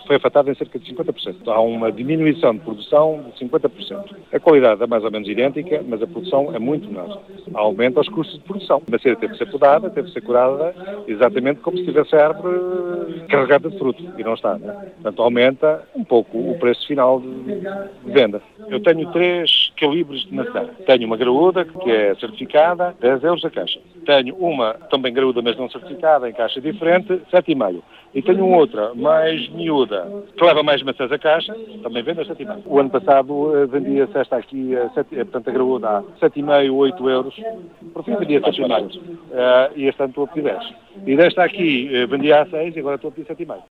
foi afetada em cerca de 50%. Há uma diminuição de produção de 50%. A qualidade é mais ou menos idêntica, mas a produção é muito menor. Aumenta os custos de produção. A macieira teve que ser podada, teve que ser curada, exatamente como se tivesse a árvore carregada de fruto, e não está, né? Portanto, aumenta um pouco o preço final de venda. Eu tenho 3 calibres de maçã. Tenho uma graúda, que é certificada, 10 euros a caixa. Tenho uma também graúda, mas não certificada, em caixa diferente, 7,5. E tenho outra, mais miúda, que leva mais maçãs a caixa, também vende a 7,5. O ano passado vendia-se esta aqui, portanto a graúda a 7,5, 8 euros. Por fim vendia 7,5. E este ano estou a pedir 10. E desta aqui vendia a 6 e agora estou a pedir 7,5.